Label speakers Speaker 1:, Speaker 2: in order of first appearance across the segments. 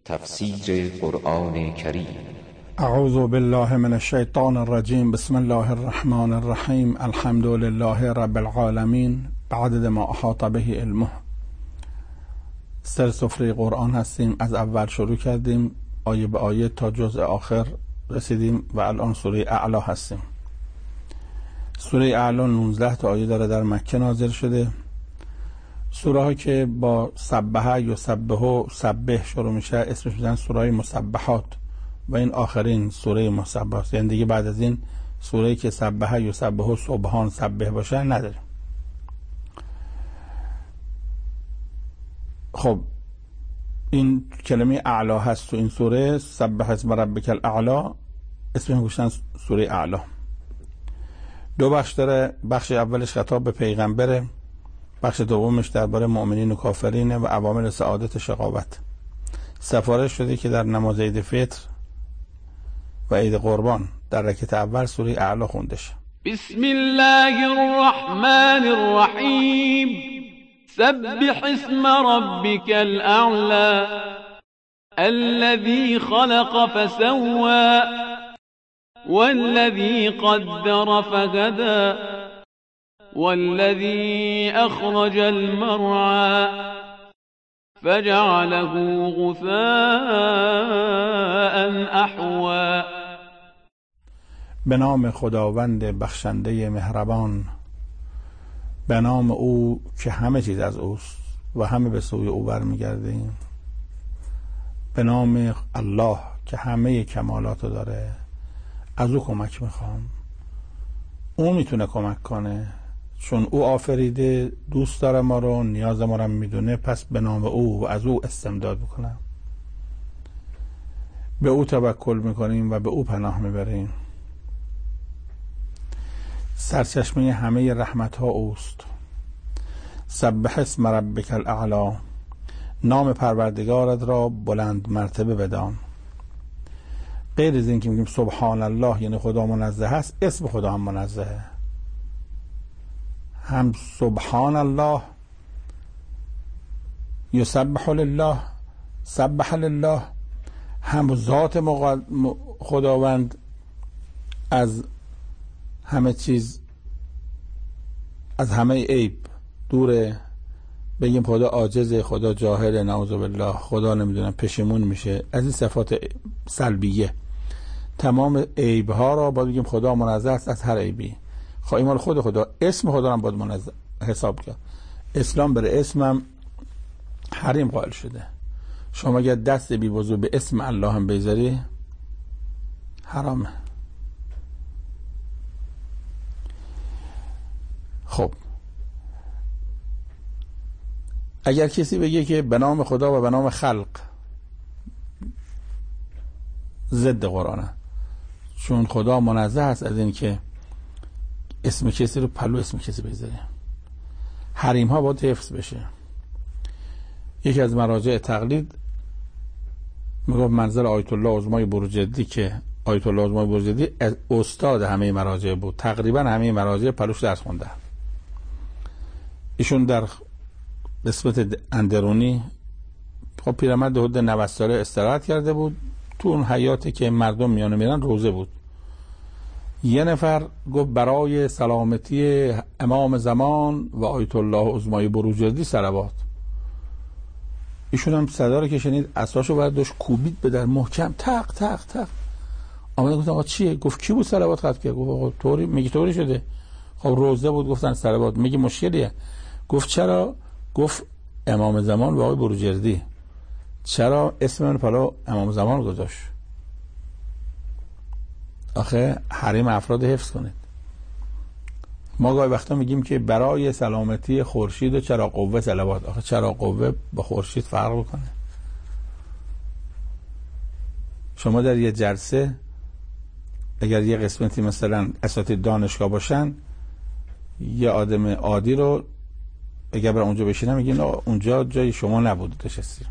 Speaker 1: تفسیر قرآن کریم.
Speaker 2: اعوذ بالله من الشیطان الرجیم. بسم الله الرحمن الرحیم. الحمد لله رب العالمین بعدد ما احاط به علمه. سفره قرآن هستیم، از اول شروع کردیم، آیه به آیه تا جزء آخر رسیدیم و الان سوره اعلی هستیم. سوره اعلی 19 تا آیه داره، در مکه نازل شده. سوره ها که با سبحه یا سبحه و سبح شروع میشه اسمش میزنن سوره مسبحات و این آخرین سوره مسبحات، یعنی دیگه بعد از این سوره که سبحه یا سبحه و سبحان سبح باشه نداریم. خب این کلمه اعلی هست تو این سوره، سبح اسم ربک الاعلی، اسمش گوشتن سوره اعلی. دو بخش داره، بخش اولش خطاب به پیغمبره، بخش دومش درباره مؤمنین و کافرینه و عوامل سعادت شقاوت. سفارش شده که در نماز عید فطر و عید قربان در رکعت اول سوره اعلی خونده شه.
Speaker 3: بسم الله الرحمن الرحیم. سبح اسم ربک الاعلی الذی خلق فسوى والذی قدر فهدى والذی اخرج المرعى فجعله غثاء احوى.
Speaker 2: به نام خداوند بخشنده مهربان، به نام او که همه چیز از اوست و همه به سوی او برمیگردیم، به نام الله که همه کمالاتو داره، از او کمک میخوام. او میتونه کمک کنه چون او آفریده، دوست داره ما رو، نیاز ما رو میدونه، پس به نام او و از او استمداد میکنم. به او توکل میکنیم و به او پناه میبریم. سرچشمه همه رحمت ها اوست. سبح اسم ربک الاعلی، نام پروردگارت را بلند مرتبه بدان. غیر از این که میگیم سبحان الله یعنی خدا منزه هست، اسم خدا هم منزهه. هم سبحان الله، یسبح لله، سبح لله، هم ذات خداوند از همه چیز، از همه عیب دوره. بگیم خدا عاجزه، خدا جاهل، نعوذ بالله، خدا نمیدونم پشیمون میشه، از این صفات سلبیه. تمام عیب ها را باید بگیم خدا منزه است از هر عیبی. خواهی مال خود خدا، اسم خدا هم باید منزه حساب کرد. اسلام بر اسمم حریم قائل شده. شما اگر دست بی وضو به اسم الله هم بذاری حرامه. خب اگر کسی بگه که به نام خدا و به نام خلق، ضد قرآنه، چون خدا منزه است از این که اسم کسی رو پلو اسم کسی بذاره. حریم ها باید حفظ بشه. یکی از مراجع تقلید میگفت منظر آیت الله عظمای بروجردی، که آیت الله عظمای بروجردی استاد همه مراجع بود، تقریبا همه مراجع پلوش درس خونده. ایشون در قسمت اندرونی خب پیرمرد حدود 90 ساله استراحت کرده بود. تو اون حیاتی که مردم میانه میرن روزه بود. یه نفر گفت برای سلامتی امام زمان و آیت الله عظمای بروجردی صلوات. ایشون هم صدا رو که شنید عصاشو برداشت کوبید به در محکم، تق تق تق. آمده گفتم آقا چیه؟ گفت کی بود صلوات خط کرد؟ گفت آقا طوری میگی طوری شده. خب روزه بود گفتن صلوات. میگی مشکلیه؟ گفت چرا؟ گفت امام زمان و آقای بروجردی. چرا اسم من پلا امام زمان گذاشت؟ آخه حریم افراد حفظ کنید. ما گاهی وقتا میگیم که برای سلامتی خورشید و چراغ قوه صلوات. آخه چراغ قوه با خورشید فرق بکنه؟ شما در یه جلسه اگر یه قسمتی مثلا اساتید دانشگاه باشن، یه آدم عادی رو اگر برای اونجا بشینن میگین اونجا جای شما نبود نشستی.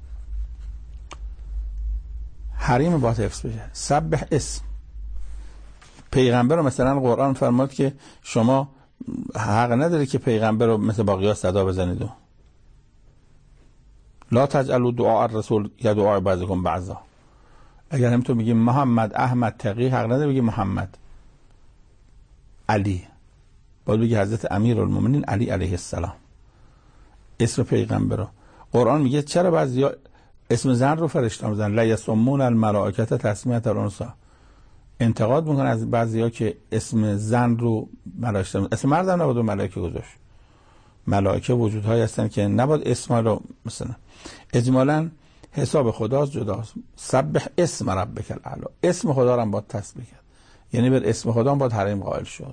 Speaker 2: حریم باید حفظ بشه. سبح اسم پیغمبر رو مثلا قرآن فرماد که شما حق نداره که پیغمبر رو مثل باقی‌ها صدا بزنید. لا تجعلوا دعاء الرسول یا دعاء بعضکم بعضا. اگر هم تو میگی محمد، احمد، تقی، حق نداره بگی محمد، علی، باید بگی حضرت امیرالمومنین علی علیه السلام، اسم پیغمبر. قرآن میگه چرا بعضیا اسم زن رو فرشته میزنن؟ لا یسمون الملائکه تسمیه الانثی. انتقاد میکنن از بعضیا که اسم زن رو ملائکه، اسم مرد هم نباید ملائکه گذاشت. ملائکه وجودهایی هستن که نباید اسم رو مثلا اجمالاً حساب خداست جداست. سبح اسم ربک الاعلی، اسم خدا رو هم باید تسبیح کرد، یعنی بر اسم خدا هم باید حریم قائل شد.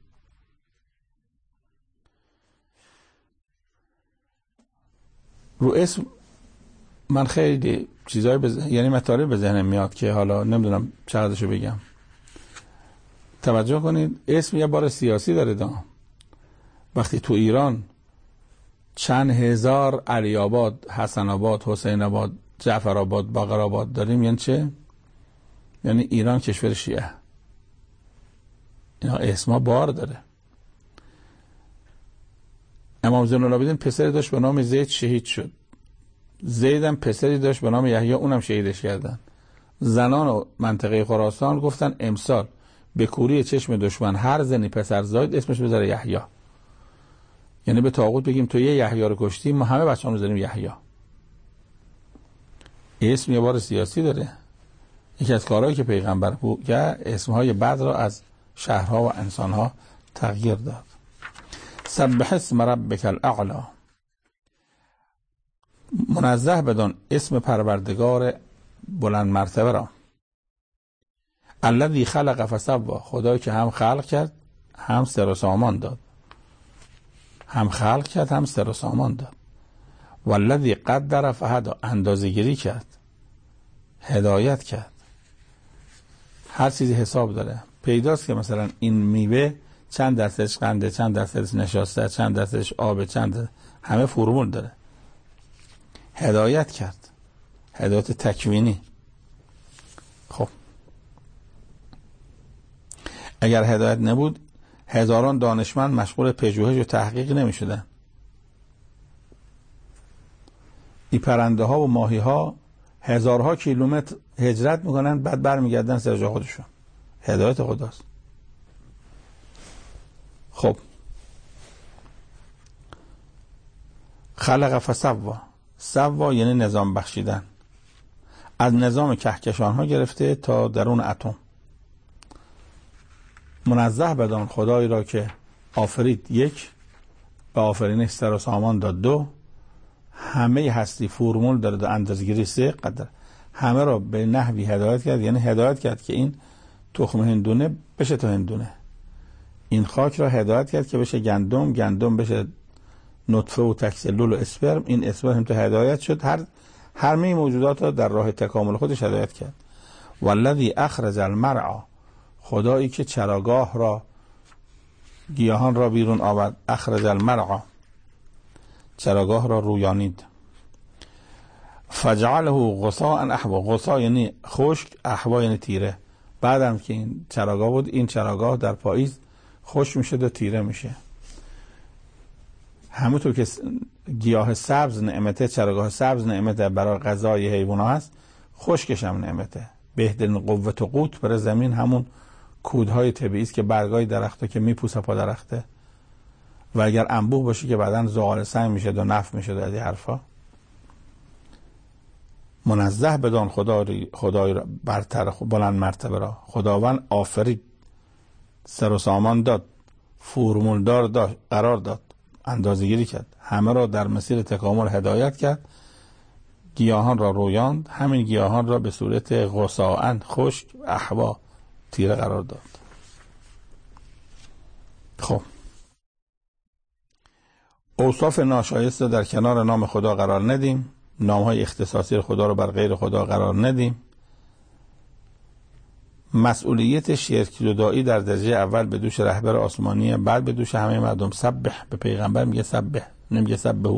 Speaker 2: رو اسم من خیلی چیزای یعنی مطالب به ذهنم میاد که حالا نمیدونم چقدرشو بگم. توجه کنید، اسم یه بار سیاسی داره دا. وقتی تو ایران چند هزار علی آباد، حسن آباد، حسین آباد، جعفر آباد، باقر آباد داریم، یعنی چه؟ یعنی ایران کشور شیعه. اینا اسما بار داره. امام زین العابدین پسری داشت به نام زید، شهید شد. زید هم پسری داشت به نام یحیی، اونم شهیدش کردن. زنان و منطقه خراسان گفتن امسال به کوری چشم دشمن هر زنی پسر زاید اسمش بذاره یحیی. یعنی به طاغوت بگیم تو یه یحیی رو کشتی، ما همه بچه‌مون رو بذاریم یحیی. اسم یه بار سیاسی داره. یکی از کارهایی که پیغمبر بود که اسمهای بعد را از شهرها و انسانها تغییر داد. سبح اسم ربک الاعلی، منزه بدان اسم پروردگار بلند مرتبه را. الذی خلق فسوی، خدایی که هم خلق کرد هم سر و سامان داد. هم خلق کرد هم سر و سامان داد. والذی قدر فهدی، اندازه‌گیری کرد، هدایت کرد. هر چیزی حساب داره. پیداست که مثلا این میوه چند درصدش قنده، چند درصدش نشاسته، چند درصدش آب، چند همه فرمول داره. هدایت کرد، هدایت تکوینی. خب اگر هدایت نبود هزاران دانشمند مشغول پژوهش و تحقیق نمی شدن. این پرنده ها و ماهی ها هزارها کیلومتر هجرت میکنن، بعد برمیگردن سر جای خودشون. هدایت خداست. خب خلق فسوی، سوا یعنی نظام بخشیدن، از نظام کهکشان ها گرفته تا درون اتم. منزه بدان خدایی را که آفرید، یک، به آفرینش سر و سامان داد، دو، همه هستی فرمول داره، دو اندازه‌گیری، سه، قدر، همه را به نحوی هدایت کرد. یعنی هدایت کرد که این تخم هندونه بشه تا هندونه، این خاک را هدایت کرد که بشه گندم، گندم بشه نطفه و تکسلول و اسپرم، این اسپرم هم تو هدایت شد. همه موجودات را در راه تکامل خودش هدایت کرد. والذی اخرج المرعی، خدایی که چراگاه را، گیاهان را بیرون آورد. اخرج المرعی، چراگاه را رویانید. فجعله غثاء احوا، غثاء یعنی خشک، احوا یعنی تیره. بعدم که این چراگاه بود، این چراگاه در پاییز خشک میشه و تیره میشه. همونطور که گیاه سبز نعمته، چراگاه سبز نعمته برای غذای حیوانات هست، خشکش هم نعمته. بهترین قوت و قوت برای زمین همون کودهای طبیعی است که برگای درخته که میپوسه پا درخته، و اگر انبوه باشه که بعدن زغال سنگ میشه و نفت میشه از این حرفا. منزه بدان خدای برتر بلند مرتبه را. خداوند آفرید، سر و سامان داد، فرمول دار قرار داد، اندازه‌گیری کرد، همه را در مسیر تکامل هدایت کرد، گیاهان را رویاند، همین گیاهان را به صورت غثاء خشک، احوا تیره قرار داد. خب اوصاف ناشایسته در کنار نام خدا قرار ندیم، نامهای اختصاصی خدا رو بر غیر خدا قرار ندیم. مسئولیت شرک زدایی در درجه اول به دوش رهبر آسمانیه، بعد به دوش همه مردم. سبح، به پیغمبر میگه سبح، نمیگه سبحو.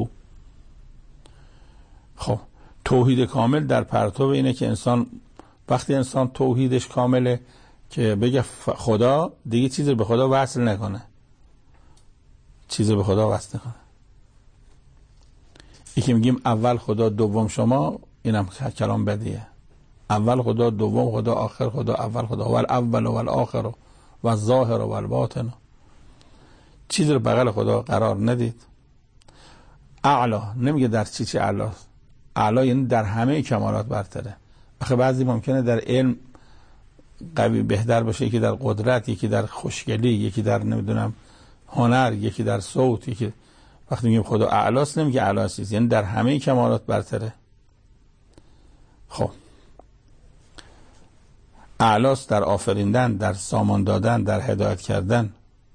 Speaker 2: خب توحید کامل در پرتو اینه که انسان، وقتی انسان توحیدش کامله که بگه خدا، دیگه چیزی به خدا وصل نکنه، چیزی به خدا وصل نکنه. یکی میگیم اول خدا دوم شما، اینم کلام بدیه. اول خدا دوم خدا آخر خدا، اول خدا، ول اول و الاخر و الظاهر و الباطن. چیزی رو بغل خدا قرار ندید. اعلا نمیگه در چی اعلا، اعلا یعنی در همه کمالات برتره. آخه بعضی ممکنه در علم قوی بهتر باشه، یکی در قدرت، یکی در خوشگلی، یکی در نمیدونم هنر، یکی در صوت، یکی. وقتی میگیم خدا اعلاست نمیگه اعلاست، یعنی در همه کمالات برتره. خب اعلاست در آفریندن، در سامان دادن، در هدایت کردن.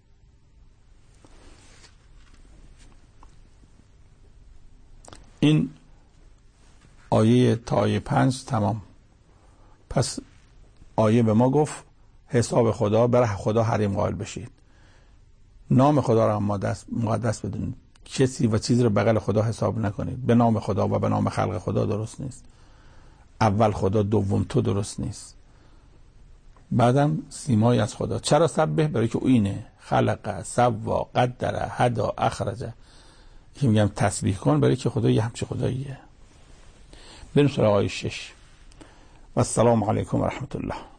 Speaker 2: این آیه تا آیه 5 تمام. پس آیه به ما گفت حساب خدا، برای خدا حریم قائل بشید، نام خدا را مقدس بدونید، کسی و چیزی رو بغل خدا حساب نکنید. به نام خدا و به نام خلق خدا درست نیست. اول خدا دوم تو درست نیست. بعدم سیمایی از خدا. چرا سبح؟ برای که او اینه خلق سوا قدر هدا اخرج. که میگم تسبیح کن برای که خدا یه همچه خداییه. بریم سراغ آیه 6. و السلام علیکم و رحمت الله.